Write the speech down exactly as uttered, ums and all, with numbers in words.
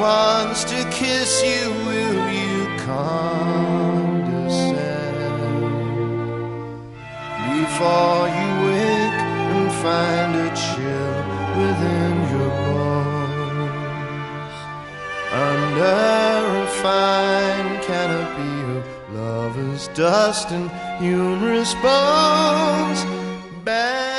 wants to kiss you, will you condescend? Before you wake and find a chill within your bones, under a fine canopy of lover's dust and humorous bones, bad